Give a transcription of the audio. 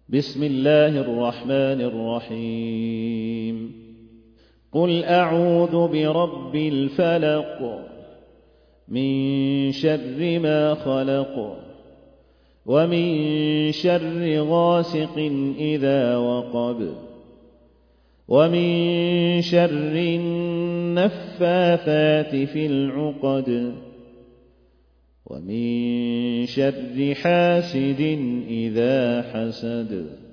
بسم الله الرحمن الرحيم قل أعوذ برب الفلق من شر ما خلق ومن شر غاسق إذا وقب ومن شر النفاثات في العقد ومن شر حاسد إذا حسد